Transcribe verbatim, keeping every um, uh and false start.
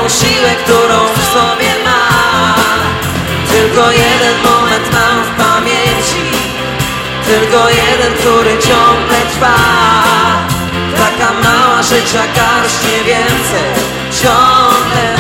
siłę, którą w sobie ma. Tylko jeden moment mam w pamięci, tylko jeden, który ciągle trwa. Taka mała życia garść, nie więcej, ciągle